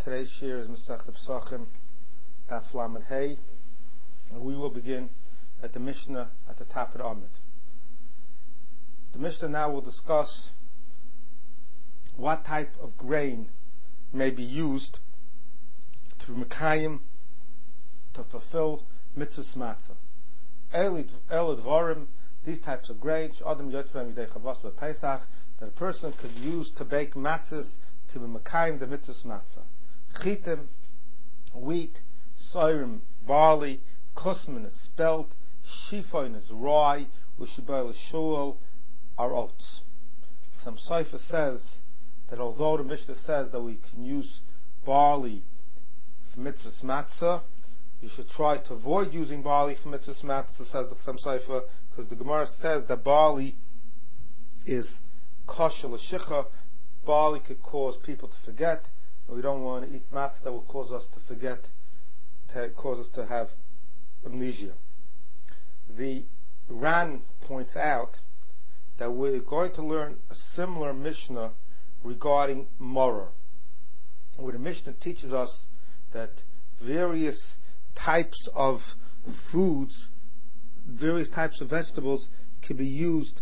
Today's shir is Masechet Pesachim, Daf Lamed Hey, and we will begin at the Mishnah at the top of the Amud. The Mishnah now will discuss what type of grain may be used to Mekayim, to fulfill Mitzvahs Matzah. Elad Dvarim, these types of grains, Adam Yotzvah Midei Chavos Pesach, that a person could use to bake matzahs to be Mekayim the Mitzvahs Matzah. Chitim, wheat, soirim, barley, kusman is spelt, shifoin is rye, ushiboil is shul, are oats. Some Seifa says that although the Mishnah says that we can use barley for Mitzvahs Matzah, you should try to avoid using barley for Mitzvahs Matzah, says the Some Seifa, because the Gemara says that barley is kosher l'shicha. Barley could cause people to forget, and we don't want to eat matzah that will cause us to forget, to cause us to have amnesia. The Ran points out that we're going to learn a similar Mishnah regarding maror, where the Mishnah teaches us that various types of foods, various types of vegetables can be used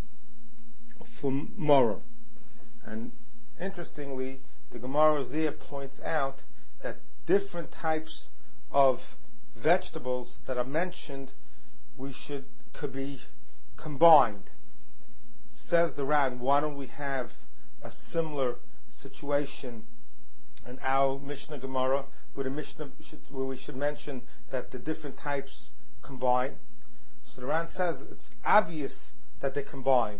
for maror. And interestingly, the Gemara there points out that different types of vegetables that are mentioned could be combined. Says the Ran, why don't we have a similar situation in our Mishnah Gemara, where we should mention that the different types combine? So the Ran says it's obvious that they combine.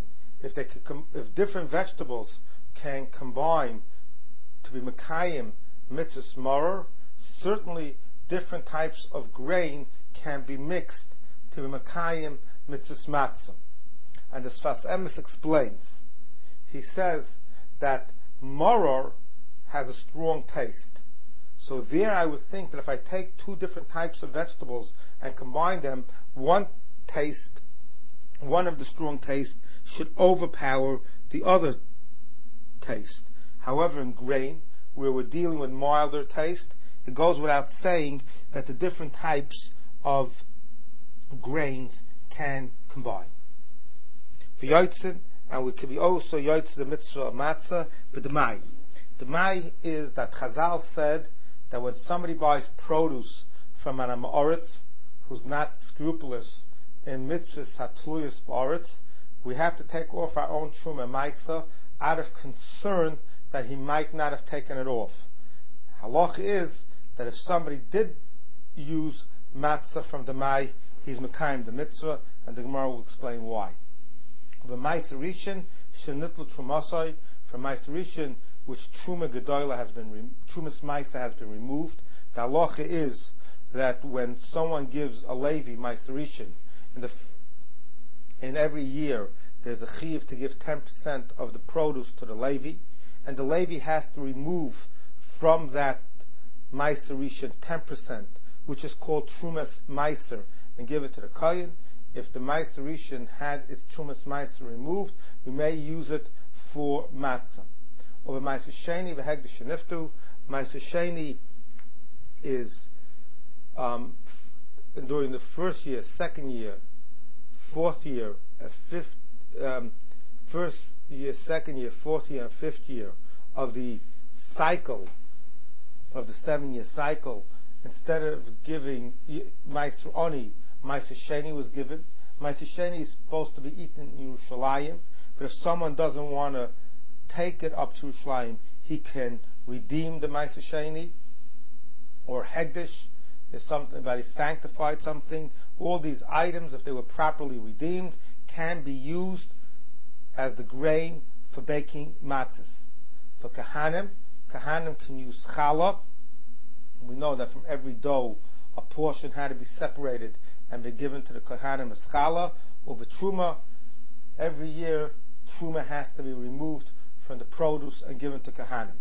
If different vegetables can combine to be Mekayim Mitzvahs Maror, certainly different types of grain can be mixed to be Mekayim Mitzvahs Matzah. And the Sfas Emes explains. He says that maror has a strong taste. So there I would think that if I take two different types of vegetables and combine them, one of the strong taste should overpower the other taste. However, in grain, where we're dealing with milder taste, it goes without saying that the different types of grains can combine. For yotzin, and we could be also yotzin the mitzvah of matzah, but the mai. The mai is that Chazal said that when somebody buys produce from an Amoritz who's not scrupulous in mitzvahs hatluyas ba'aretz, we have to take off our own truma maisa out of concern that he might not have taken it off. Halach is that if somebody did use matzah from the mai, he's mekayim the mitzvah, and the Gemara will explain why. The ma'aser rishon shenitlu trumasai, from ma'aser rishon which truma gedola trumas ma'aser has been removed. The halacha is that when someone gives a levi ma'aser rishon, in every year there's a chiyuv to give 10% of the produce to the levi, and the levi has to remove from that ma'aser rishon 10%, which is called trumas ma'aser, and give it to the kohen. If the ma'aser rishon had its trumas ma'aser removed, we may use it for matzah. Or the ma'aser sheni v'hegdish sheniftu. Ma'aser sheni is during the first year, second year, fourth year, first year, second year, fourth year, and fifth year of the cycle, of the 7-year cycle. Instead of giving ma'aser oni, ma'aser sheni was given. Ma'aser sheni is supposed to be eaten in Yerushalayim, but if someone doesn't want to take it up to Yerushalayim, he can redeem the ma'aser sheni, or hegdish, if somebody sanctified something. All these items, if they were properly redeemed, can be used as the grain for baking matzahs. For kahanim can use challah. We know that from every dough, a portion had to be separated and be given to the kahanim as challah. Or the truma, every year truma has to be removed from the produce and given to kahanim.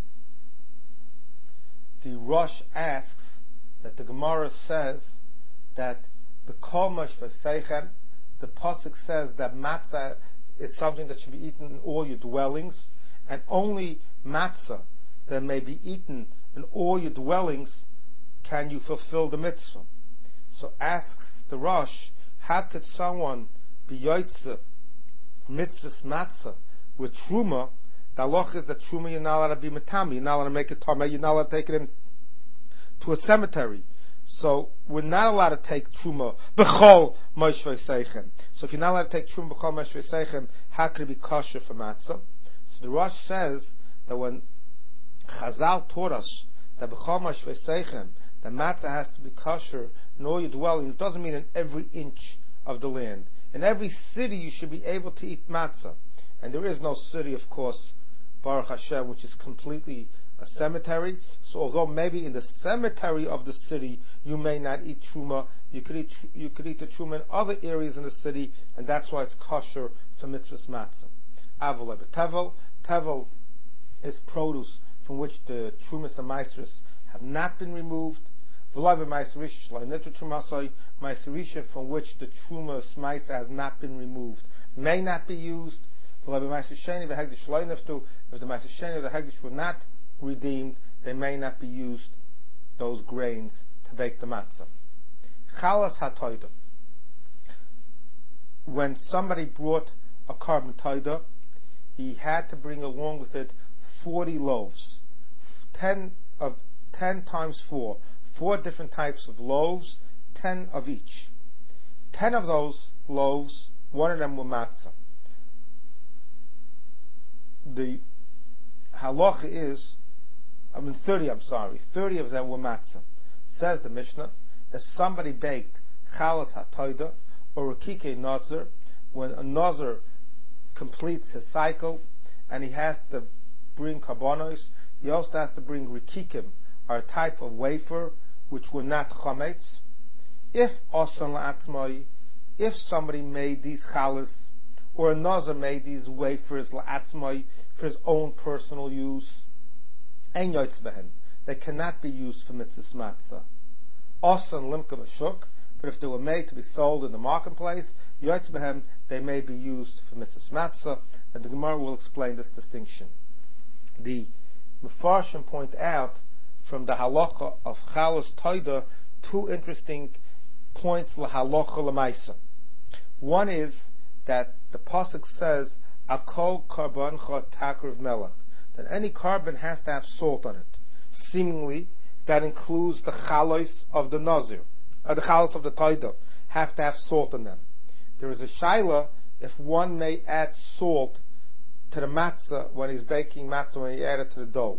The Rosh asks that the Gemara says that the kolmash v'seichem, the pasuk says that matzah is something that should be eaten in all your dwellings, and only matzah that may be eaten in all your dwellings can you fulfill the mitzvah. So asks the Rosh, how could someone be yotzeh mitzvah's matzah with truma? The halacha is that truma you're not allowed to be metami, you're not allowed to make it tameh, you're not allowed to take it in to a cemetery. So we're not allowed to take truma b'chol moshvei seichem. So if you're not allowed to take truma b'chol moshvei seichem, how could it be kosher for matzah? So the Rosh says that when Chazal taught us that b'chol moshvei seichem, the matzah has to be kosher in all your dwellings, doesn't mean in every inch of the land. In every city you should be able to eat matzah. And there is no city, of course, Baruch Hashem, which is completely a cemetery. So although maybe in the cemetery of the city you may not eat truma, you could eat the truma in other areas in the city, and that's why it's kosher for mitzvah's matzah. Avol tevel. Tevel is produce from which the trumas and maasros have not been removed. Meiserisha from which the truma smaisa has not been removed may not be used. If the Meiser Sheni or the Hegdish were not redeemed, they may not be used, those grains, to bake the matzah. Chalas hatoida. When somebody brought a carbon toida, he had to bring along with it 40 loaves. 10 times 4. 4 different types of loaves, 10 of each. 10 of those loaves, one of them were matzah. The halacha is, 30 of them were matzah. Says the Mishnah, if somebody baked chalas hatoida or a kikei nazir, when a nazir completes his cycle and he has to bring karbonos, he also has to bring rikikim, or a type of wafer which were not chametz. If asan la'atzmai, if somebody made these chalas, or a nazir made these wafers la'atzmai for his own personal use, ein yotz behen, they cannot be used for mitzvah's matzah. Asan limka v'shuk, but if they were made to be sold in the marketplace, yotz behen, they may be used for mitzvah's matzah, and the Gemara will explain this distinction. The Mefarshim point out from the halacha of chalas toida 2 interesting points lahalacha lemaisa. One is that the pasuk says akol karbancha takriv melech, that any carbon has to have salt on it. Seemingly, that includes the chalos of the nazir, the chalos of the toida have to have salt in them. There is a shaila if one may add salt to the matzah when he's baking matzah, when he add it to the dough.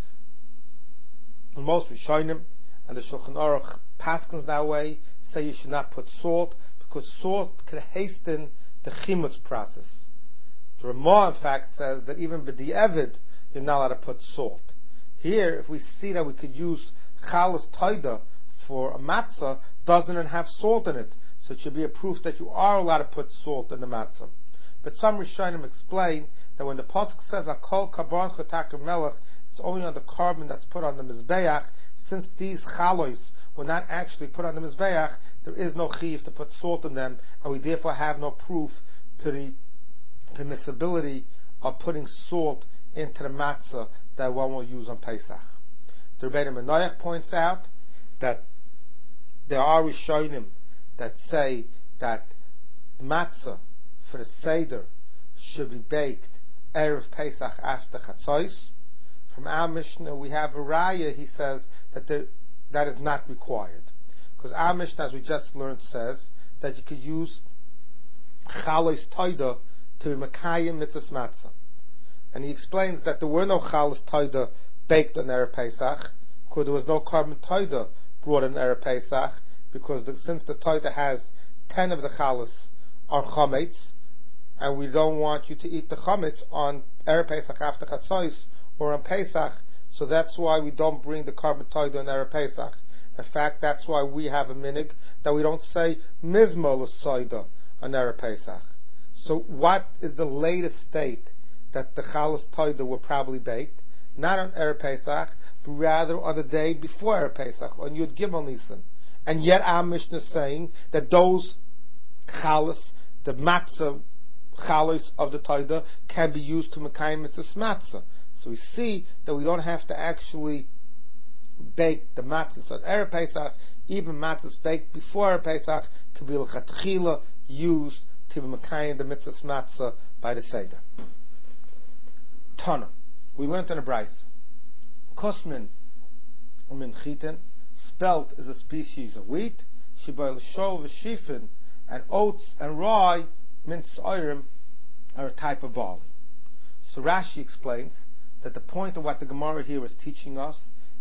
Most Rishonim and the Shulchan Aruch paskins that way, say you should not put salt, because salt could hasten the chimutz process. The Ramah, in fact, says that even b'di'evid, you're not allowed to put salt. Here, if we see that we could use chalas toida for a matzah, doesn't it have salt in it? So it should be a proof that you are allowed to put salt in the matzah. But some Rishonim explain that when the pasuk says akol karban chotak melech, it's only on the carbon that's put on the mizbeach. Since these chalos were not actually put on the mizbeach, there is no chiv to put salt in them, and we therefore have no proof to the permissibility of putting salt into the matzah that one will use on Pesach. The Rebbeinu Menoach points out that there are Rishonim that say that matzah for the Seder should be baked Erev Pesach after Chatzos. From our Mishnah we have a raya, he says, that that is not required. Because our Mishnah, as we just learned, says that you could use chalos toida to be Mekayim mitzvahs matzah. And he explains that there were no chalos toida baked on Erev Pesach, because there was no carbon toida brought on Erev Pesach, because since the toida has 10 of the chalos are chametz, and we don't want you to eat the chametz on Erev Pesach after Chatzos or on Pesach, so that's why we don't bring the carbon toida on Erev Pesach. In fact, that's why we have a minig that we don't say mizmor l'soida on Erev Pesach. So what is the latest state that the chalas toida were probably baked? Not on Erev Pesach, but rather on the day before Erev Pesach, on Yud Gimel Nisan. And yet our Mishnah is saying that those chalas, the matzah chalos of the toida, can be used to mekayim mitzvahs matzah. So we see that we don't have to actually baked the matzahs on Erev Pesach, even matzahs baked before Erev Pesach, can be l'chatchila used to be mekayim the mitzvahs matzah by the Seder. Tana. We learned in a brayso. Kosmin min chitin, spelt is a species of wheat. Shiboil shol v'shifin, and oats and rye, min soirim, are a type of barley. So Rashi explains that the point of what the Gemara here is teaching us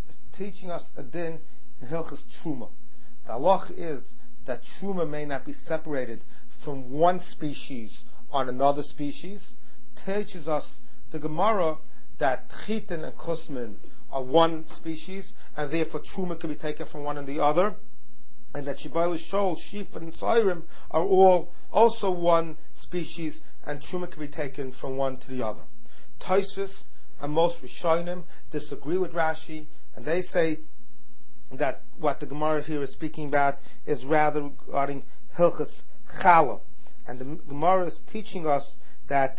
a din in Hilchas Truma. The halach is that Truma may not be separated from one species on another species. Teaches us the Gemara that Chitin and Kusmin are one species, and therefore Truma can be taken from one and the other, and that Shibayla Shol, Shif, and Tzairim are all also one species, and Truma can be taken from one to the other. Tosfos and most Rishonim disagree with Rashi, and they say that what the Gemara here is speaking about is rather regarding Hilchas Challah. And the Gemara is teaching us that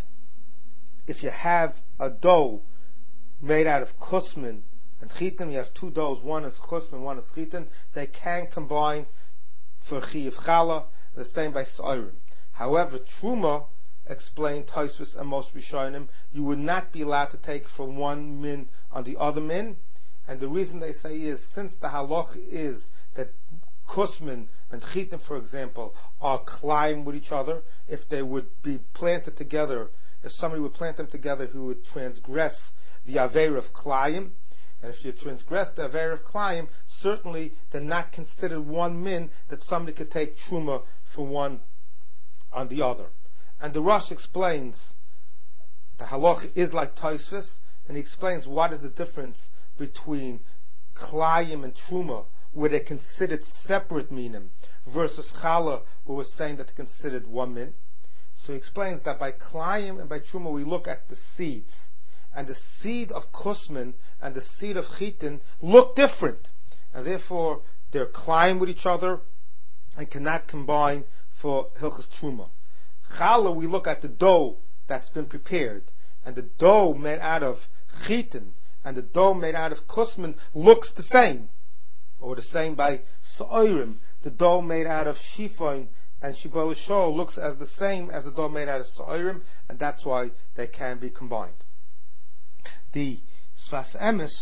if you have a dough made out of kusmin and chitin, you have two doughs, one is kusmin, one is chitin, they can combine for chiyuv challah, the same by soirim. However, truma, explained Tosfos and most Rishonim, you would not be allowed to take from one min on the other min, and the reason they say is, since the halach is that kusmin and chitin, for example, are klayim with each other, if they would be planted together, if somebody would plant them together, who would transgress the aver of klayim, and if you transgress the aver of klayim, certainly they're not considered one min that somebody could take truma from one on the other. And the Rosh explains the halach is like Tosfos, and he explains what is the difference between klayim and truma, where they're considered separate minim, versus challah, where we're saying that they're considered one min. So he explains that by klayim and by truma we look at the seeds, and the seed of kusmin and the seed of chitin look different, and therefore they're klayim with each other and cannot combine for hilchas truma. Challah, we look at the dough that's been prepared, and the dough made out of chitin and the dough made out of kusmin looks the same, or the same by soirim. The dough made out of shifoin and shibol shol looks as the same as the dough made out of soirim, and that's why they can be combined. The Sfas Emes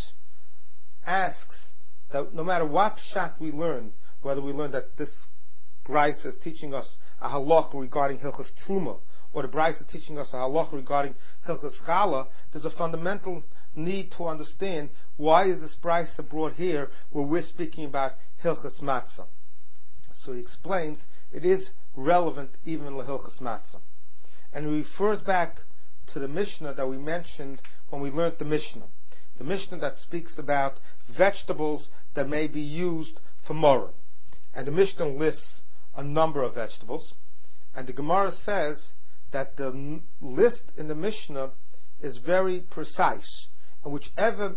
asks that no matter what pshat we learn, whether we learn that this brayso is teaching us a halach regarding Hilchas Truma, or the brayso is teaching us a halach regarding Hilchas Challah, there's a fundamental need to understand why is this brayso brought here where we're speaking about Hilchas Matzah. So he explains it is relevant even in Hilchas Matzah. And he refers back to the Mishnah that we mentioned when we learned the Mishnah. The Mishnah that speaks about vegetables that may be used for Morim. And the Mishnah lists a number of vegetables. And the Gemara says that the list in the Mishnah is very precise. And whichever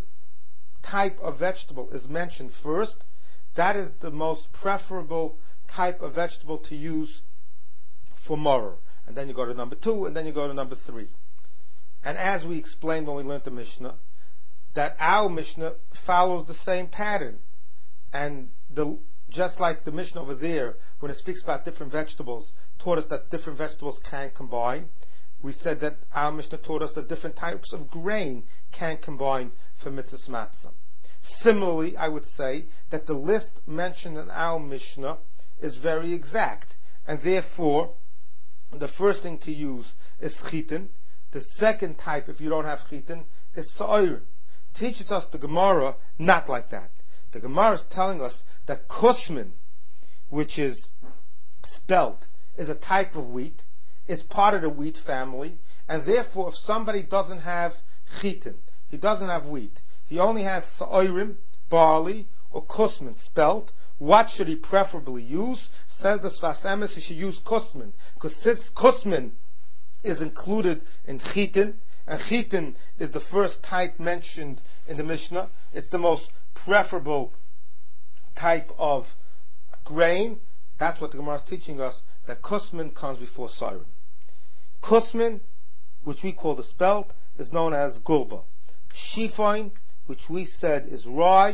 type of vegetable is mentioned first, that is the most preferable type of vegetable to use for Morer. And then you go to number 2, and then you go to number 3. And as we explained when we learned the Mishnah, that our Mishnah follows the same pattern. And just like the Mishnah over there, when it speaks about different vegetables, taught us that different vegetables can combine. We said that our Mishnah taught us that different types of grain can combine for mitzvahs matzah. Similarly, I would say that the list mentioned in our Mishnah is very exact, and therefore the first thing to use is chitin. The second type, if you don't have chitin, is so'ir. Teaches us the Gemara not like that. The Gemara is telling us that kusmin, which is spelt, is a type of wheat. It's part of the wheat family, and therefore if somebody doesn't have chitin, he doesn't have wheat, he only has so'irim, barley, or kusmin, spelt, what should he preferably use? Says the Sfas Emes, he should use kusmin, because since kusmin is included in chitin, and chitin is the first type mentioned in the Mishnah, it's the most preferable type of grain. That's what the Gemara is teaching us, that kusmin comes before so'irim. Kusmin, which we call the spelt, is known as gulba. Shifoin, which we said is rye,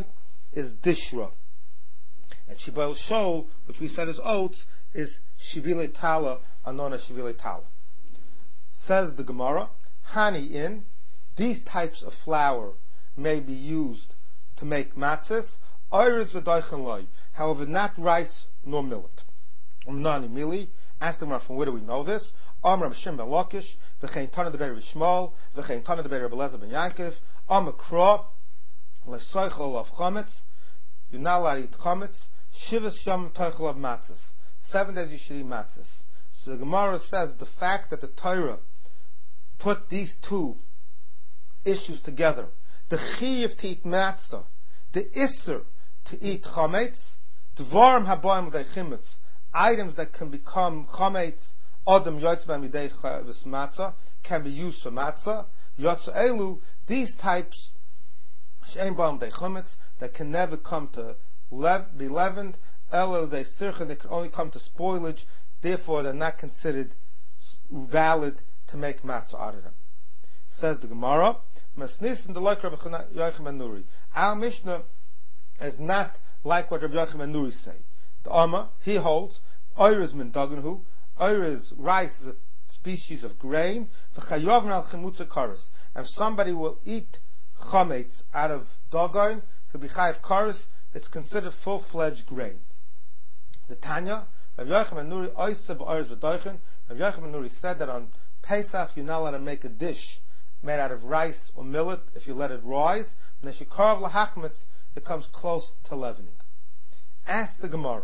is dishra. And Shibal Shol, which we said is oats, is Shivile Tala, Anona Shivile Tala. Says the Gemara, Hani in, these types of flour may be used to make matzahs, Oiris v'doichen loy, however not rice nor millet. Nani mili, ask the Gemara, from where do we know this? Amr Shim ben Lakish, v'chein Tana deber Vishmal, v'chein Tana deber Belezer ben Yankov, Amr Kra, l'soichel of chametz, you're not allowed to eat chametz, Shivas Yom Toichel of matzahs, 7 days you should eat matzahs. So the Gemara says the fact that the Torah put these two issues together, the Chiyuv to eat matzah, the Isser to eat chametz, Dvarim habayim l'day chimetz, items that can become chametz, Adam yotz b'hem l'day matzah, can be used for matzah, yotz elu, these types, she'en b'hem l'day chimetz, that can never come to be leavened, elu l'day sircha, they can only come to spoilage, therefore they're not considered valid to make matzah out of them. Says the Gemara, Masnis and the like Rabbi Yochanan ben Nuri. Our Mishnah is not like what Rabbi Yochanan ben Nuri say. The Amma, he holds, Oiriz min dagenhu, Oiriz, rice is a species of grain, v'chayovn al chimutza karis. And if somebody will eat chametz out of dagon, he'll be chayav karis, it's considered full-fledged grain. The Tanya, Rabbi Yochanan ben Nuri, oiseh b'oiriz v'doichen, Rabbi Yochanan ben Nuri said that on Pesach you're not allowed to make a dish made out of rice or millet if you let it rise. And as you carve lahachmetz, it comes close to leavening. Ask the Gemara,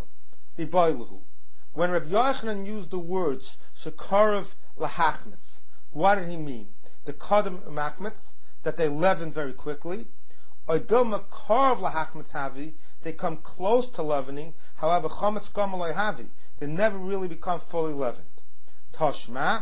when Rabbi Yochanan used the words shekarav lahachmetz, what did he mean? The kadam machmetz, that they leaven very quickly, or dilma karv lahachmetz havi, they come close to leavening. However, chametz gamaloi havi, they never really become fully leavened. Toshma.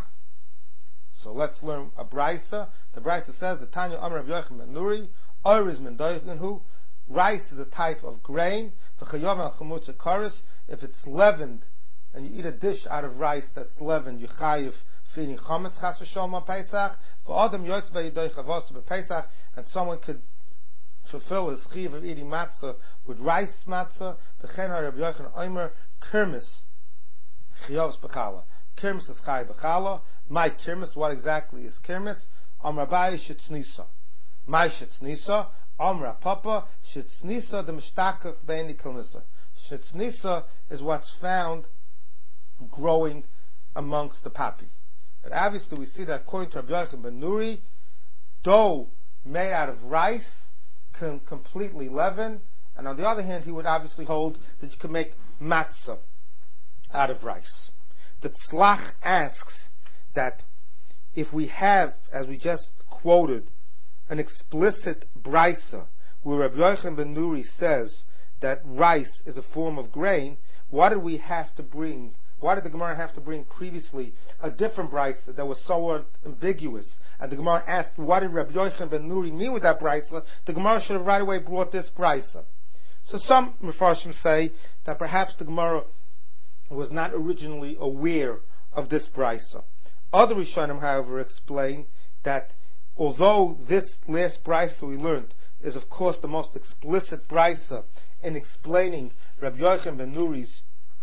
So let's learn a brisa. The brisa says, the Tanya Amar Rabbi Yochanan ben Nuri, Oiriz min doichenhu, rice is a type of grain, v'chayav al chumutza karis, if it's leavened, and you eat a dish out of rice that's leavened, you chayiv feeding chametz chas v'sholom on Pesach, v'adam yotz b'yidoi chavos b'Pesach, and someone could fulfill his chiv of eating matzah with rice matzah, v'chen Rabbi Yochanan Omer, kirmis, chiyavos b'chala. Kirmis is chay b'chala. My kirmis, what exactly is kirmis? Amrabai shitznisa. My shitznisa. Amra papa shitznisa the mishtakach beini kilnisa. Shitznisa is what's found growing amongst the papi. But obviously we see that according to Rabbi Yochanan ben Nuri, dough made out of rice can completely leaven, and on the other hand he would obviously hold that you can make matzah out of rice. The Tzlach asks that if we have, as we just quoted, an explicit brisa where Rabbi Yochanan ben Nuri says that rice is a form of grain, why did we have to bring? Why did the Gemara have to bring previously a different brisa that was somewhat ambiguous? And the Gemara asked, what did Rabbi Yochanan ben Nuri mean with that brisa? The Gemara should have right away brought this brisa. So some Mefarshim say that perhaps the Gemara was not originally aware of this brisa. Other Rishonim, however, explain that although this last brisa we learned is of course the most explicit brisa in explaining Rabbi Yochanan ben Nuri's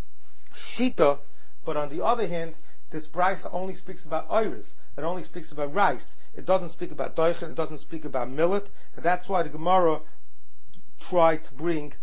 shita, but on the other hand, this brisa only speaks about oiris. It only speaks about rice. It doesn't speak about doichen. It doesn't speak about millet, and that's why the Gemara tried to bring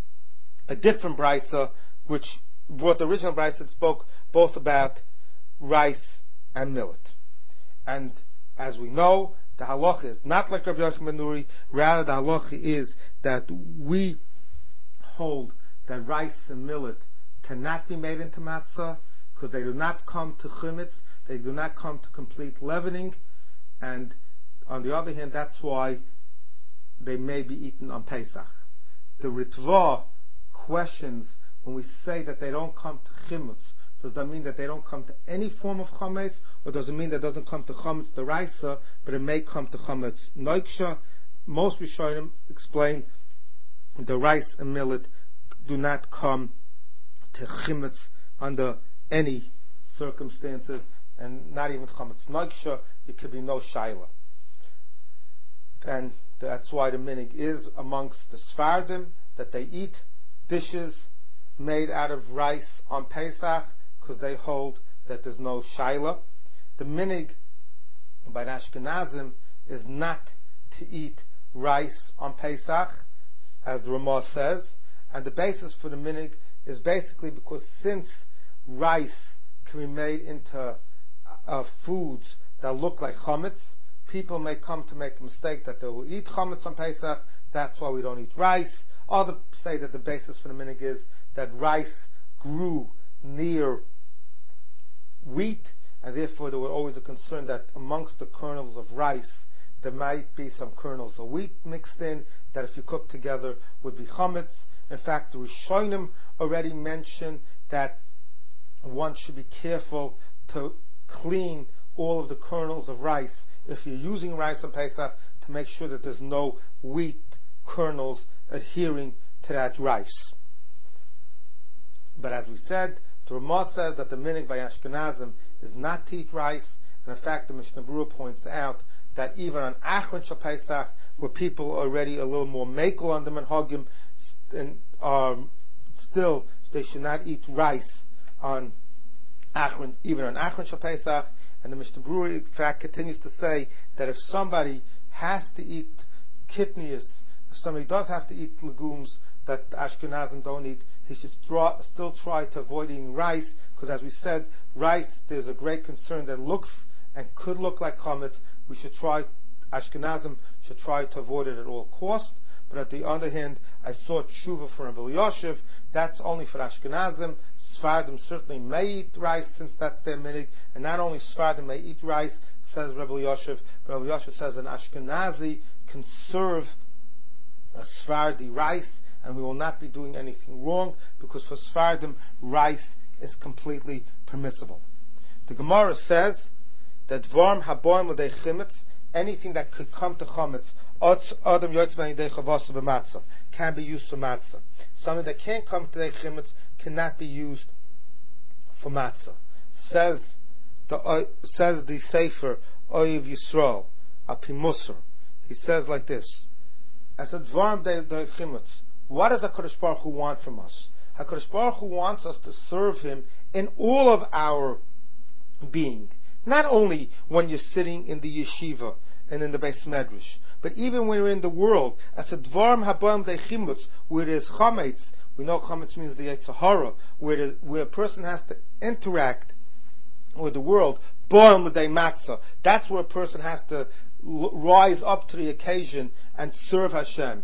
a different brisa, which brought the original brisa that spoke both about rice and millet. And as we know, the halacha is not like Rabbi Yochanan ben Nuri. Rather, the halacha is that we hold that rice and millet cannot be made into matzah because they do not come to chimetz, they do not come to complete leavening, and on the other hand, that's why they may be eaten on Pesach. The Ritva questions when we say that they don't come to chimetz. Does that mean that they don't come to any form of chametz, or does it mean that it doesn't come to chametz deraisa, but it may come to chametz noiksha? Most Rishonim explain the rice and millet do not come to chametz under any circumstances, and not even chametz noiksha. It could be no shaila, and that's why the minig is amongst the Sfardim that they eat dishes made out of rice on Pesach because they hold that there's no shaila. The minig by the Ashkenazim is not to eat rice on Pesach, as the Ramah says, and the basis for the minig is basically because since rice can be made into foods that look like chametz, people may come to make a mistake that they will eat chametz on Pesach. That's why we don't eat rice. Others say that the basis for the minig is that rice grew near wheat, and therefore there was always a concern that amongst the kernels of rice there might be some kernels of wheat mixed in, that if you cook together would be chametz. In fact, the Rishonim already mentioned that one should be careful to clean all of the kernels of rice if you're using rice on Pesach, to make sure that there's no wheat kernels adhering to that rice. But as we said, the Ramah says that the minig by Ashkenazim is not to eat rice, and in fact the Mishnah Berurah points out that even on Achron Shal Pesach, where people are already a little more makel on the minhagim, and still they should not eat rice on Achron, even on Achron Shal Pesach. And the Mishnah Berurah in fact continues to say that if somebody has to eat kitnius, if somebody does have to eat legumes that Ashkenazim don't eat, he should still try to avoid eating rice, because as we said, rice, there's a great concern that looks and could look like chametz. Ashkenazim should try to avoid it at all costs. But at the other hand, I saw tshuva for Rabbi Yoshev, that's only for Ashkenazim. Sfardim certainly may eat rice since that's their minig, and not only Sfardim may eat rice, says Rabbi Yoshev, but Rabbi Yoshev says an Ashkenazi can serve a Sfardi rice, and we will not be doing anything wrong, because for Sfardim, rice is completely permissible. The Gemara says that Dvarm haboim l'dei chimetz, anything that could come to chametz, can be used for matzah. Something that can't come to the chimetz cannot be used for matzah. Says the Sefer Oyev Yisrael Api Musar. He says like this: as a dvarm de chimetz, what does HaKadosh Baruch Hu want from us? HaKadosh Baruch Hu wants us to serve Him in all of our being, not only when you're sitting in the yeshiva and in the Beis Medrash, but even when you're in the world. As a dvarm haboim de chimetz, where there's chametz, we know chametz means the Yetzer Hara, where a person has to interact with the world. Boim l'dei matzah, that's where a person has to rise up to the occasion and serve Hashem.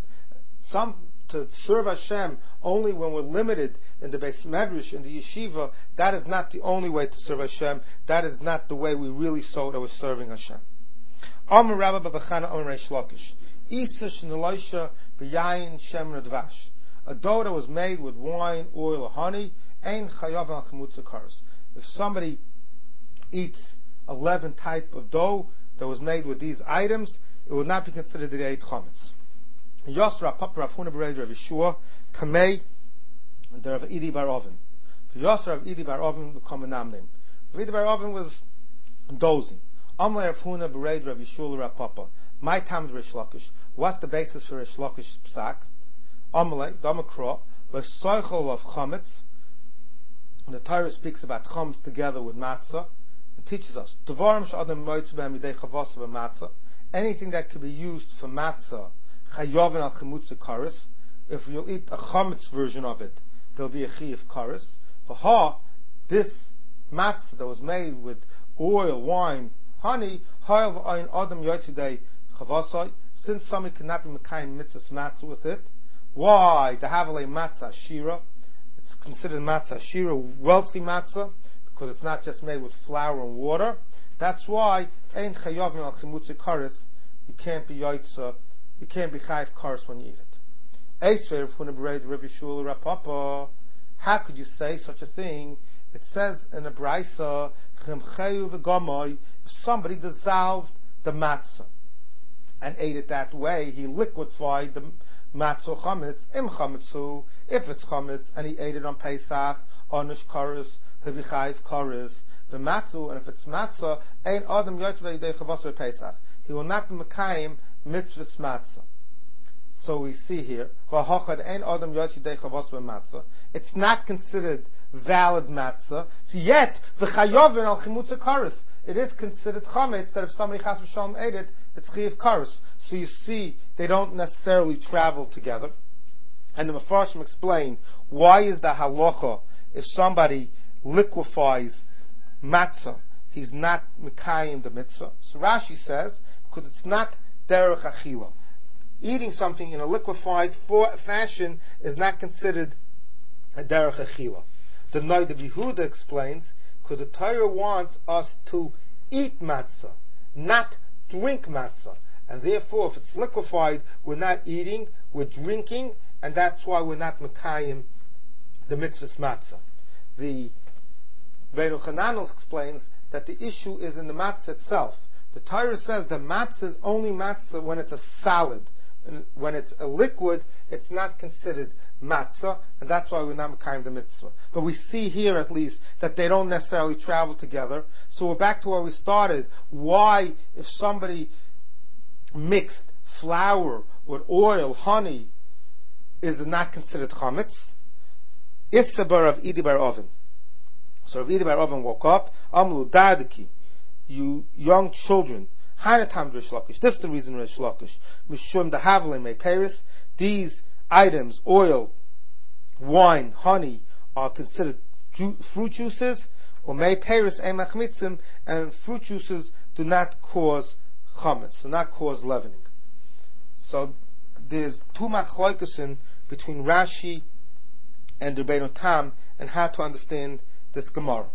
To serve Hashem only when we're limited in the Beis Medrash, in the yeshiva, that is not the only way to serve Hashem. That is not the way we really saw that we're serving Hashem. Amar Rabba B'Chana Amar Reish Lakish, Isa Shneloisha B'Yayin Shemen Dvash, a dough that was made with wine, oil, or honey, Ein Chayav Al Chemutza Kares. If somebody eats 11 type of dough that was made with these items, it will not be considered that they ate chametz. Yosra Papa Rav Huna Berei Rav Yeshua Kamei the Rav Idi Bar Oven. Yosra Rav Idi Bar Oven become a namnim. Rav Idi Bar Oven was dozing. Amar Rav Huna Berei Rav Yeshua Rav Papa. My time is Reish Lakish. What's the basis for Reish Lakish's psak? Amalei Damakra L'Soichel of chametz. The Torah speaks about chametz together with matzah. It teaches us Devarim she'adam moitz b'hem yidei chavasa b'matzah. Anything that could be used for matzah, chayovin al chemutza kares. If you eat a chametz version of it, there'll be a chiyuv kares. For this matzah that was made with oil, wine, honey, hayav ein adam yotzidei chavasai. Since somebody cannot be mekayim mitzvahs matzah with it, why the havale matzah shira? It's considered matzah shira, wealthy matzah, because it's not just made with flour and water. That's why ein chayavim al chimutzi kares. You can't be yaitza, you can't be chayiv kares when you eat it. Eisver from the Berei Rav Yeshua Rav Papa. How could you say such a thing? It says in a brayso, chemcheyu v'gamay. If somebody dissolved the matzah and ate it that way, he liquefied the matzah chametz im chametzu. If it's chametz and he ate it on Pesach, onish kares, he'll be chayiv kares. The matzah, and if it's matzah, ein adam yotzvei yidei chavas Pesach. He will not be mekayim mitzvahs matzah. So we see here, it's not considered valid matzah. Yet, it is considered chametz that if somebody chas v'shalom ate it, it's chiv kares. So you see, they don't necessarily travel together. And the Mefarshim explain why is the halacha if somebody liquefies matzah, he's not mekayim the mitzvah. So Rashi says because it's not derech achila. Eating something in a liquefied fashion is not considered a derech achila. The Noda B'Yehuda explains because the Torah wants us to eat matzah, not drink matzah, and therefore, if it's liquefied, we're not eating, we're drinking, and that's why we're not mekayim the mitzvah's matzah. The Beinu Chananel explains that the issue is in the matzah itself. The Torah says the matzah is only matzah when it's a solid. And when it's a liquid, it's not considered matzah, and that's why we're not mekayim the mitzvah. But we see here at least that they don't necessarily travel together. So we're back to where we started. Why, if somebody mixed flour with oil, honey, is it not considered chametz? Issabar of Idi bar Oven. So Rav Idi bar Oven woke up. Amlu Dardiki, you young children. Hainatam Rish Lakish. This is the reason Rish Lakish. Mishum the Havle may Paris. These items, oil, wine, honey, are considered fruit juices. Or may Paris emachmitzim, and fruit juices do not cause chametz, do not cause leavening. So there's two machlokesin between Rashi and Rabbeinu Tam and how to understand this Gemara.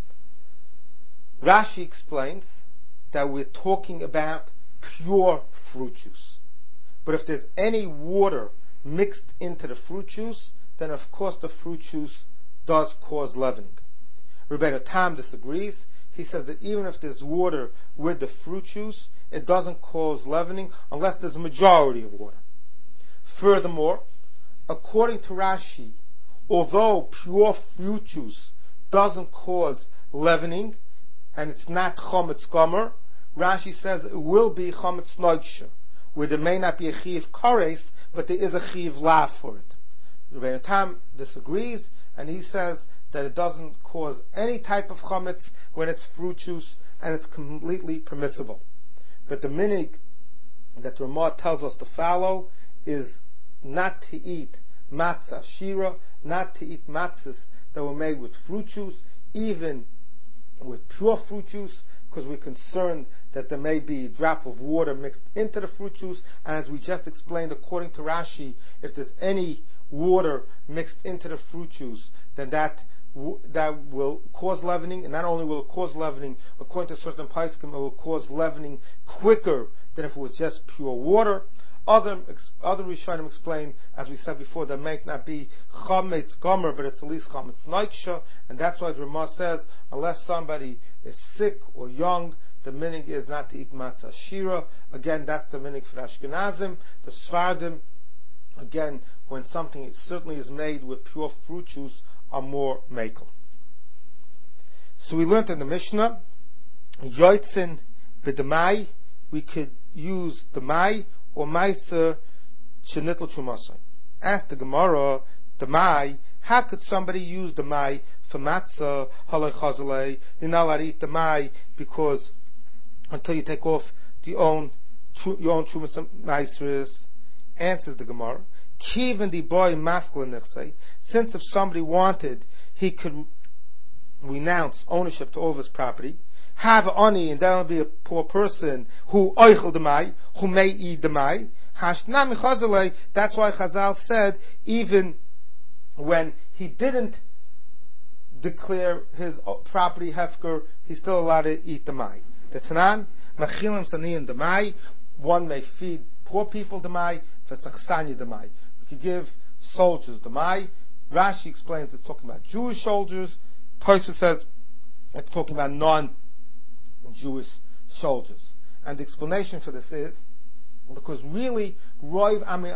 Rashi explains that we're talking about pure fruit juice. But if there's any water mixed into the fruit juice, then of course the fruit juice does cause leavening. Rabbeinu Tam disagrees. He says that even if there's water with the fruit juice, it doesn't cause leavening unless there's a majority of water. Furthermore, according to Rashi, although pure fruit juice doesn't cause leavening, and it's not chometz gomer, Rashi says it will be chometz noiksha, where there may not be a chiv kares, but there is a chiv lav for it. Rabbeinu Tam disagrees, and he says that it doesn't cause any type of chometz when it's fruit juice, and it's completely permissible. But the minig that Ramah tells us to follow is not to eat matzah shira, not to eat matzahs that were made with fruit juice, even with pure fruit juice, because we're concerned that there may be a drop of water mixed into the fruit juice, and as we just explained, according to Rashi, if there's any water mixed into the fruit juice, then that will cause leavening, and not only will it cause leavening, according to certain poskim, it will cause leavening quicker than if it was just pure water. Other Rishonim explain, as we said before, that might not be chametz gomer, but it's at least chametz noiksha, and that's why the Ramah says, unless somebody is sick or young, the minig is not to eat matzah shira. Again, that's the minig for Ashkenazim. The Sfardim, again, when something certainly is made with pure fruit juice, are more mekel. So we learned in the Mishnah, yoitzin b'demai, we could use demai or meiser shenitl chumasai. Ask the Gemara, demai, how could somebody use demai for matzah, halay chazalei? You're not allowed to eat demai because until you take off your own chumas meisers. Answers the Gemara, kiven di boy mafkla nechsei. Since if somebody wanted, he could renounce ownership to all of his property. Have ani, and that'll be a poor person who oichel demai, who may eat demai. Hashnami chazalei. That's why Chazal said even when he didn't declare his property hefker, he's still allowed to eat demai. The Tanan machilim saniyin demai. One may feed poor people demai. We could give soldiers demai. Rashi explains it's talking about Jewish soldiers. Tosfos says it's talking about non-Jewish soldiers. And the explanation for this is because really, Roiv Ami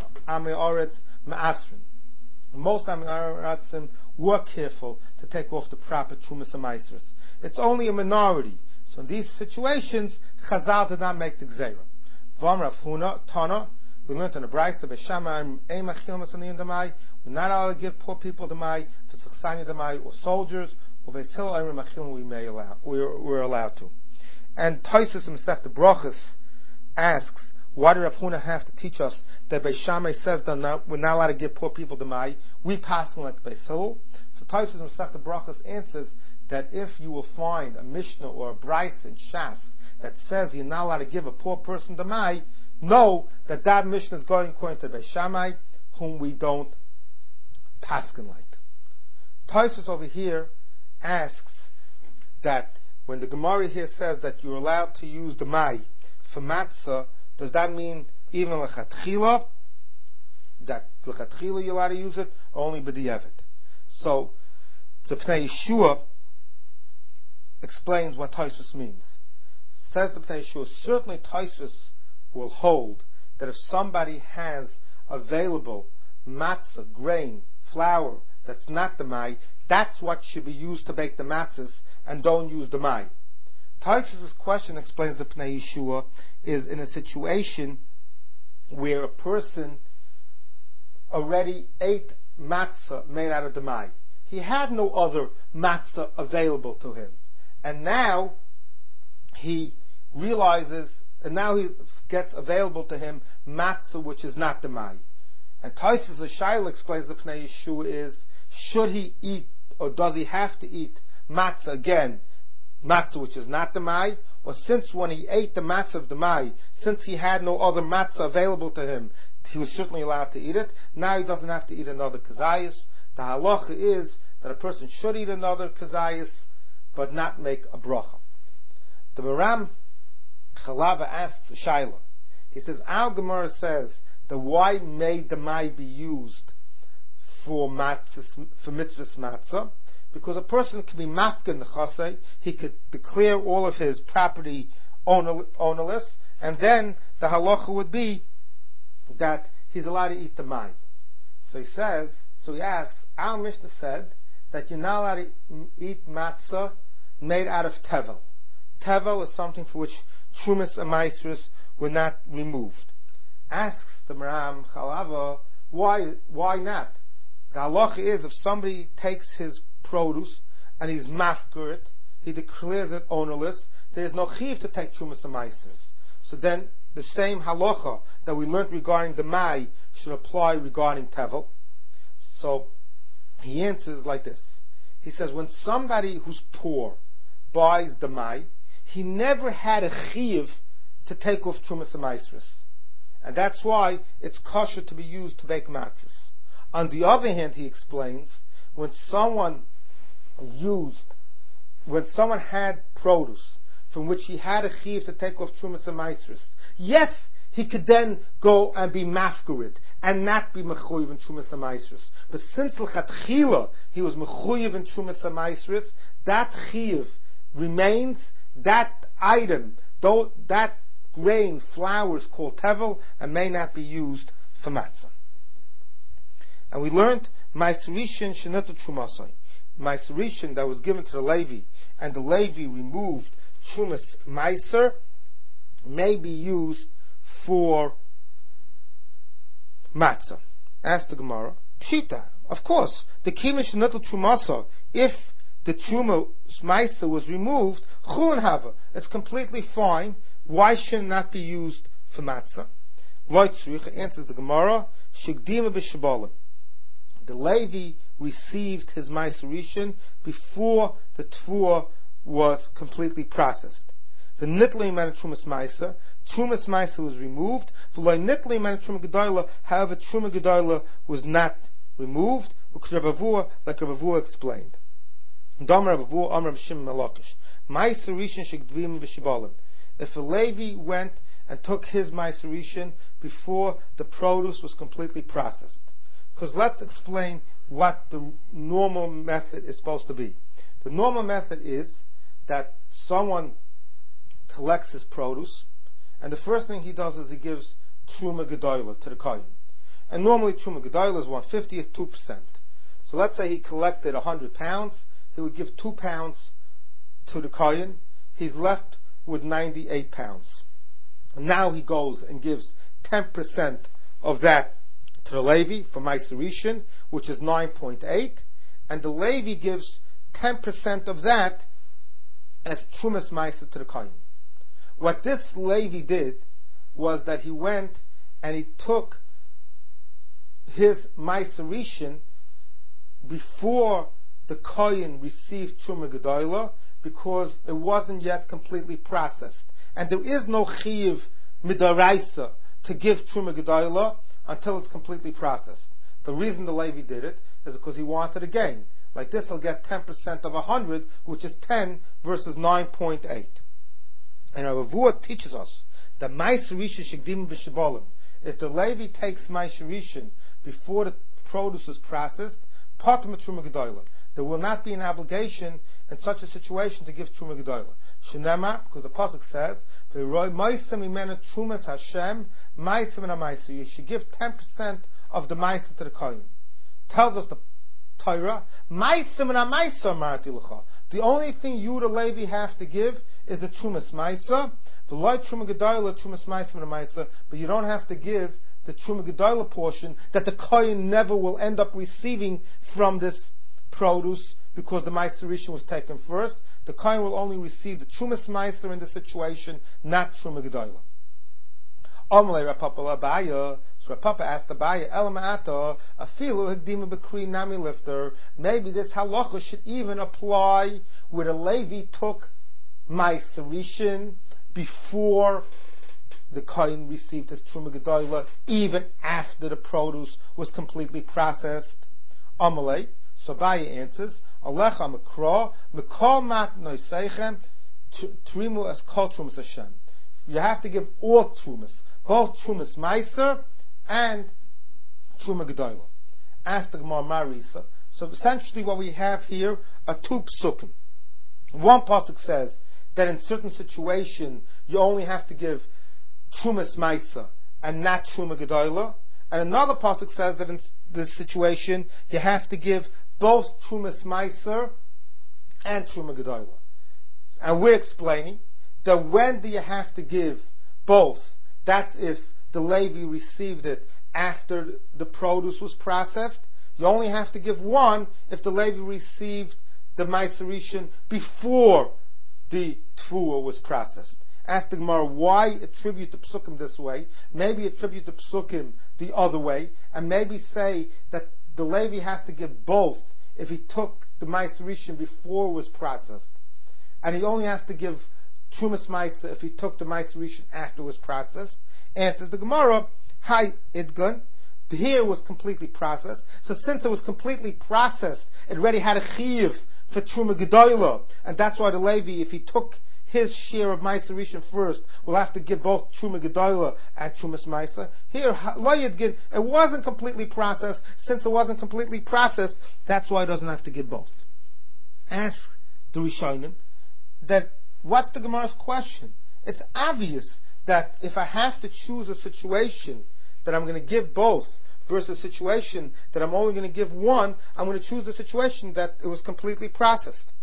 Oretz Ma'asrin. Most Ami Oretzim were careful to take off the proper Trumas and Meisers. It's only a minority. So in these situations, Chazal did not make the Gzeira. Vam Rav Huna, Tana, We learned in the Brayso Beishamai Ein Machil Masaniyim Damai. We're not allowed to give poor people Damai for Sechsani Damai or soldiers. Or Beis Hillel Ein Machil we're allowed to. And Tosfos in Masechta Brachos asks, why did Rav Huna have to teach us that Beis Shammai says that we're not allowed to give poor people Damai? We pass them like Beis Hillel. So Tosfos in Masechta Brachos answers that if you will find a Mishnah or a Brayso in Shas that says you're not allowed to give a poor person Damai, know that that Mishnah is going according to Beis Shammai, whom we don't paskin like. Tosfos over here asks that when the Gemara here says that you're allowed to use Damai for matzah, does that mean even lechatchila, that lechatchila you're allowed to use it, or only b'di'evet? So the Pnei Yeshua explains what Tosfos means. Says the Pnei Yeshua, certainly Tosfos will hold that if somebody has available matzah, grain, flour, that's not the mai, that's what should be used to bake the matzahs, and don't use the mai. Tosfos' question, explains the Pnei Yeshua, is in a situation where a person already ate matzah made out of the mai. He had no other matzah available to him. And now he realizes, and now he gets available to him matzah which is not the mai. And Tosfos Shaila explains the Pnei Yeshua is, should he eat, or does he have to eat matzah again, matzah which is not the mai, or since when he ate the matzah of the mai, since he had no other matzah available to him, he was certainly allowed to eat it, now he doesn't have to eat another kazayas. The halacha is that a person should eat another kazayas, but not make a bracha. The Maram Chalava asks a Shaila. He says, our Gemara says that why may the mai be used for mitzvahs matzah? Because a person can be mafkin nechasei, he could declare all of his property ownerless, and then the halacha would be that he's allowed to eat the mai. So he asks, our Mishnah said that you're not allowed to eat matzah made out of tevel. Tevel is something for which trumas and maasros were not removed. Asks the Maram Chalava, why not? The halacha is if somebody takes his produce and he's mafker it, he declares it ownerless, there is no chiv to take trumas and maasros. So then the same halacha that we learned regarding the mai should apply regarding tevel. So he answers like this. He says, when somebody who's poor buys the mai, he never had a chiv to take off trumas and maasros. And that's why it's kosher to be used to bake matzahs. On the other hand, he explains, when someone had produce from which he had a chiv to take off trumas and maasros, yes, he could then go and be mafkarit and not be mechuyev in trumas and maasros. But since l'chatchila he was mechuyev in trumas and maasros, that chiv remains. That item, though that grain, flour is called tevel and may not be used for matzah. And we learned ma'aserishin shenata trumasai, ma'aserishin that was given to the Levi, and the Levi removed trumas ma'aser, may be used for matzah. Ask the Gemara, pshita, of course, the kimish shenata trumasa, if the truma ma'aser was removed, chulin hava, it's completely fine. Why should it not be used for matzah? Loitzrich answers the Gemara, shigdima b'shabalim. The Levi received his ma'aserishin before the tfuah was completely processed. The nitli man trumas ma'aser, trumas ma'aser was removed. V'loi nitli man truma gedola, however, truma gedola was not removed. Like Ravavua explained. Damar Ravavua Amar B'Shimon Malakish. Ma'aserishin shigdima b'shabalim. If a Levi went and took his ma'aserishin before the produce was completely processed. Because let's explain what the normal method is supposed to be. The normal method is that someone collects his produce, and the first thing he does is he gives Truma Gedoyla to the Kohen. And normally Truma Gedoyla is 1/50th, 2%. So let's say he collected 100 pounds, he would give 2 pounds to the Kohen, he's left with 98 pounds. And now he goes and gives 10% of that to the Levi for Meiser Rishon, which is 9.8, and the Levi gives 10% of that as Trumas Meiser to the Kohen. What this Levi did was that he went and he took his Meiser Rishon before the Kohen received Truma Gedola, because it wasn't yet completely processed. And there is no Chiyuv Midaraisa to give Truma Gedola until it's completely processed. The reason the Levi did it is because he wanted a gain. Like this, he'll get 10% of 100, which is 10 versus 9.8. And Rav Avua teaches us that Meiser Rishon Shekdim B'Shabolim, if the Levi takes Meiser Rishon before the produce is processed, Patim Truma Gedola, there will not be an obligation in such a situation to give Truma Gedola. Shenema, because the pasuk says, Trumas Hashem, you should give 10% of the Meiser to the Kohen. Tells us the Torah, the only thing you, the Levi, have to give is the Trumas Meiser. The light Truma Gedola, Trumas Meiser, but you don't have to give the Truma Gedola portion that the Kohen never will end up receiving from this produce, because the Meiser Rishon was taken first. The Kohen will only receive the Trumas Meiser in the situation, not Truma Gedola. Amalei Rapapa Abaya. So Rapapa asked Abaya, Elama'ata, Afilu Hegdima B'Kri Nami Lifter. Maybe this halacha should even apply where the Levi took Meiser Rishon before the Kohen received his Truma Gedola, even after the produce was completely processed. Amalei. So Abaya answers, Alecha Makra, Mekal Mat Noiseichem, Trimu as Kol Trumas Hashem. You have to give all Trumas, both Trumas Meiser and Truma Gedola. Ask the Gemara Marisa. So essentially what we have here are two psukim. One pasuk says that in certain situation you only have to give Trumas Meiser and not Truma Gedola. And another pasuk says that in this situation you have to give both Trumas Meiser and Truma Gedola. And we're explaining that when do you have to give both? That's if the Levi received it after the produce was processed. You only have to give one if the Levi received the Meiser Rishon before the Tfuah was processed. Ask the Gemara, why attribute the Psukim this way? Maybe attribute the Psukim the other way, and maybe say that the Levi has to give both if he took the Meiser Rishon before it was processed, and he only has to give Trumas Meiser if he took the Meiser Rishon after it was processed. Answers the Gemara, Hi Idgun, here it was completely processed, so since it was completely processed, it already had a chiyuv for Truma Gedola, and that's why the Levi, if he took his share of Meiser Rishon first, will have to give both Truma Gedola and Trumas Meiser. Here, Lo Yidgin, it wasn't completely processed. Since it wasn't completely processed, that's why it doesn't have to give both. Ask the Rishonim that what's the Gemara's question? It's obvious that if I have to choose a situation that I'm going to give both versus a situation that I'm only going to give one, I'm going to choose the situation that it was completely processed.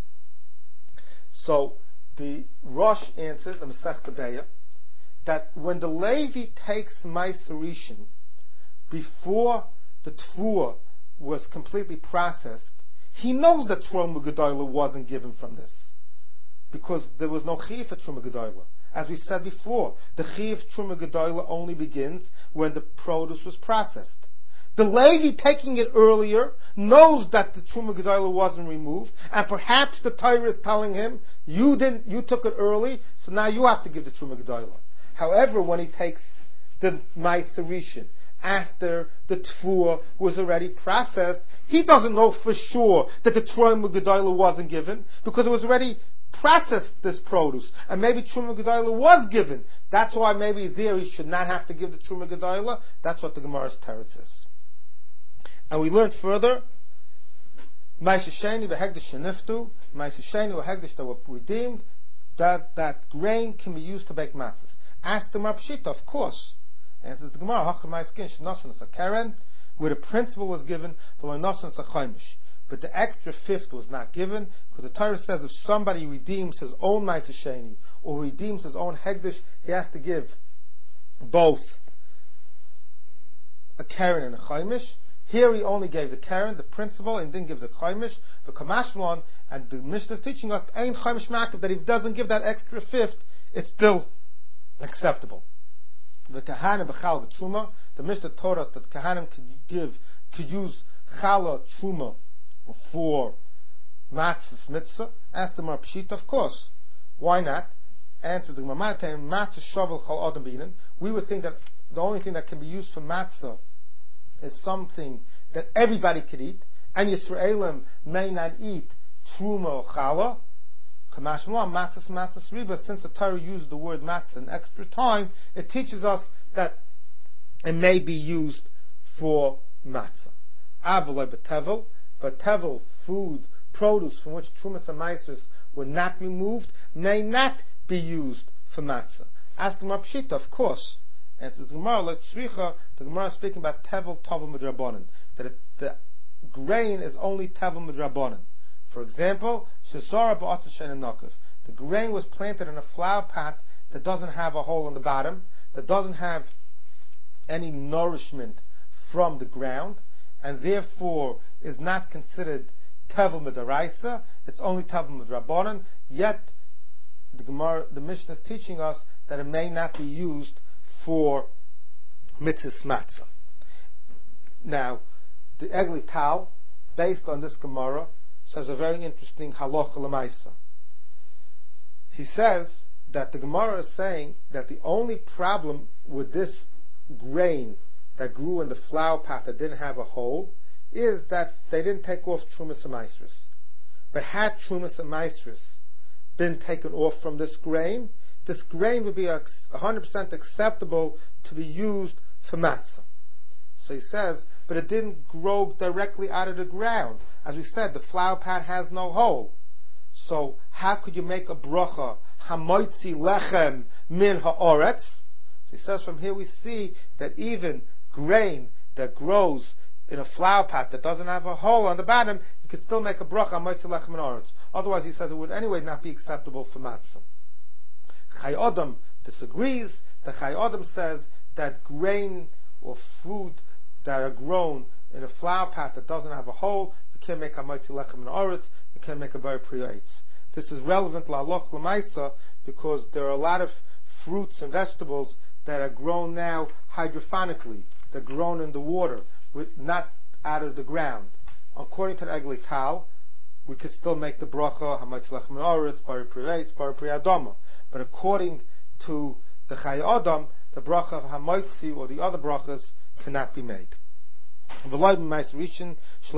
So the Rosh answers, in Masechta Beya, that when the Levi takes Meiser Rishon before the Tfuah was completely processed, he knows that Truma Gedola wasn't given from this, because there was no Chiyuv for Truma Gedola. As we said before, the Chiyuv Truma Gedola only begins when the produce was processed. The Levi taking it earlier knows that the Truma Gedola wasn't removed, and perhaps the Torah is telling him, you took it early, so now you have to give the Truma Gedola. However, when he takes the Meiser Rishon after the Tfuah was already processed, he doesn't know for sure that the Truma Gedola wasn't given, because it was already processed, this produce, and maybe Truma Gedola was given. That's why maybe there he should not have to give the Truma Gedola. That's what the Gemara's teretz is. And we learned further, Meiser Sheni v'Hegdish sheniftu, Meiser Sheni v'Hegdish that were redeemed, that grain can be used to bake matzahs. Ask the Gemara Pshita, of course. Answers the Gemara, Hachamaiskin shenosan as a keren, where the principle was given, v'lonosan as a chaimish. But the extra fifth was not given, because the Torah says if somebody redeems his own Meiser Sheni, or redeems his own Hegdish, he has to give both a keren and a chaimish. Here he only gave the keren, the principle, and didn't give the chaimish. The kamashmon, and the Mishnah is teaching us ain't chaimish makav, that if he doesn't give that extra fifth, it's still acceptable. The kahanim b'chal v'truma, the Mishnah taught us that kahanim could use chala truma for matzah's mitzvah. Ask the Mar Pshita, of course. Why not? Answer the Gemara, matzah shovel chal adam b'inen. We would think that the only thing that can be used for matzah is something that everybody could eat, and Yisraelim may not eat truma or chala. Kamashmuah matzah's riba. Since the Torah used the word matzah an extra time, it teaches us that it may be used for matzah. Avaloi b'tevel, but tevel, food, produce from which trumas and maasros were not removed, may not be used for matzah. Ask the Mar Pshita, of course. And says Gemara, like Tzricha, the Gemara is speaking about tevel tovel midrabanan, that the grain is only tevel midrabanan. For example, shezara ba'atzashen and nakav. The grain was planted in a flower pot that doesn't have a hole in the bottom, that doesn't have any nourishment from the ground, and therefore is not considered tevel midaraisa. It's only tevel midrabanan. Yet the Mishnah is teaching us that it may not be used for mitzvah matzah. Now, the Egli Tal, based on this Gemara, says a very interesting halacha l'maisa. He says that the Gemara is saying that the only problem with this grain that grew in the flower pot that didn't have a hole is that they didn't take off trumas and maasros. But had trumas and maasros been taken off from this grain would be 100% acceptable to be used for matzah. So he says, but it didn't grow directly out of the ground. As we said, the flower pot has no hole. So how could you make a bracha, hamoitzi lechem min ha'oretz? So he says from here we see that even grain that grows in a flower pot that doesn't have a hole on the bottom, you could still make a bracha, hamoitzi lechem min ha'oretz. Otherwise, he says it would anyway not be acceptable for matzah. Chai Adam disagrees. The Chai Adam says that grain or fruit that are grown in a flower pot that doesn't have a hole, you can't make a moitzi lechem and oretz, you can't make a bar priyates. This is relevant la'aloch l'maisa because there are a lot of fruits and vegetables that are grown now hydrophonically. They're grown in the water, not out of the ground. According to the Egli Tal, we could still make the bracha hamoitzi lechem and oretz, bar priyates, bar priyadama. But according to the Chai Adam, the bracha of hamoitzi or the other brachas cannot be made. Ma'aserishin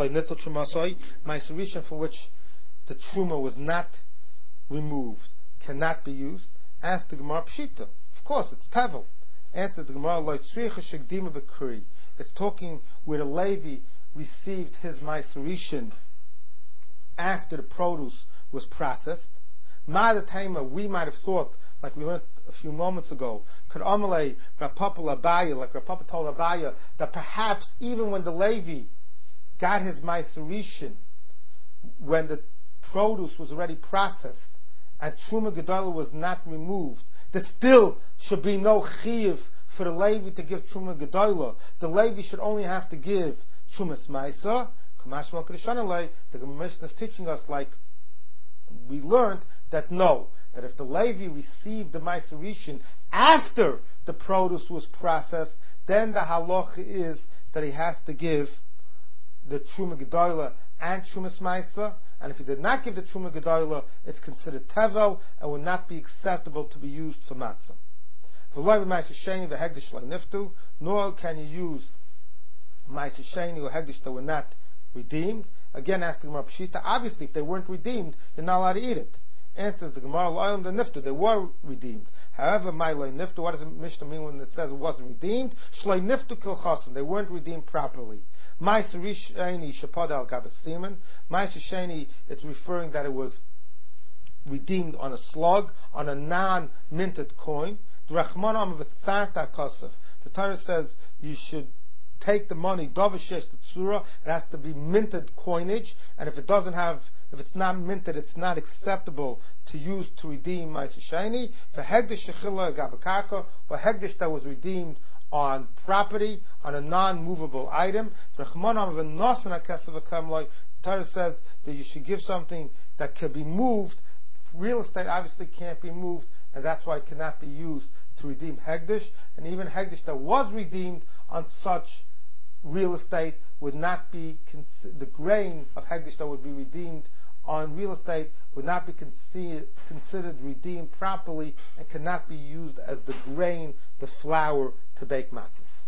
from which the truma was not removed cannot be used. Ask the Gemara Pshita. Of course, it's tevel. Answer the Gemara lo tzricha shekdima b'kri. It's talking where the Levi received his ma'aserishin after the produce was processed. Ma'adatayma, we might have thought, like we learned a few moments ago, could amalei Rapapa Abaya, like Rapapa told Abaya, that perhaps even when the Levi got his ma'aserishin, when the produce was already processed and Truma Gedolah was not removed, there still should be no chiyuv for the Levi to give Truma Gedolah. The Levi should only have to give Trumas Ma'aseh. The Mishnah is teaching us, like we learned, that no, that if the Levi received the ma'aserishin after the produce was processed, then the halacha is that he has to give the Truma Gedolah and Trumas Ma'aseh, and if he did not give the Truma Gedolah, it's considered tevel and will not be acceptable to be used for matzah. Nor can you use ma'aser sheni or hegdish that were not redeemed. Again, ask the Gemara Pshita. Obviously, if they weren't redeemed, you're not allowed to eat it. Answers the Gemara, the niftu, they were redeemed. However, my loy niftu, what does the Mishnah mean when it says it wasn't redeemed? Shloi niftu kilchasim, they weren't redeemed properly. Ma'aser sheni shapad al gabas siman. Ma'aser sheni is referring that it was redeemed on a slug, on a non-minted coin. The Torah says you should take the money, it has to be minted coinage, and if it's not minted, it's not acceptable to use to redeem Ma'aser Sheni. For Hegdish Shechila Gabakarka, or Hegdish that was redeemed on property, on a non-movable item. The Torah says that you should give something that can be moved. Real estate obviously can't be moved, and that's why it cannot be used to redeem Hegdish. And even Hegdish that was redeemed on such real estate would not be, the grain of Hegdish that would be redeemed on real estate would not be considered redeemed properly and cannot be used as the grain, the flour, to bake matzahs.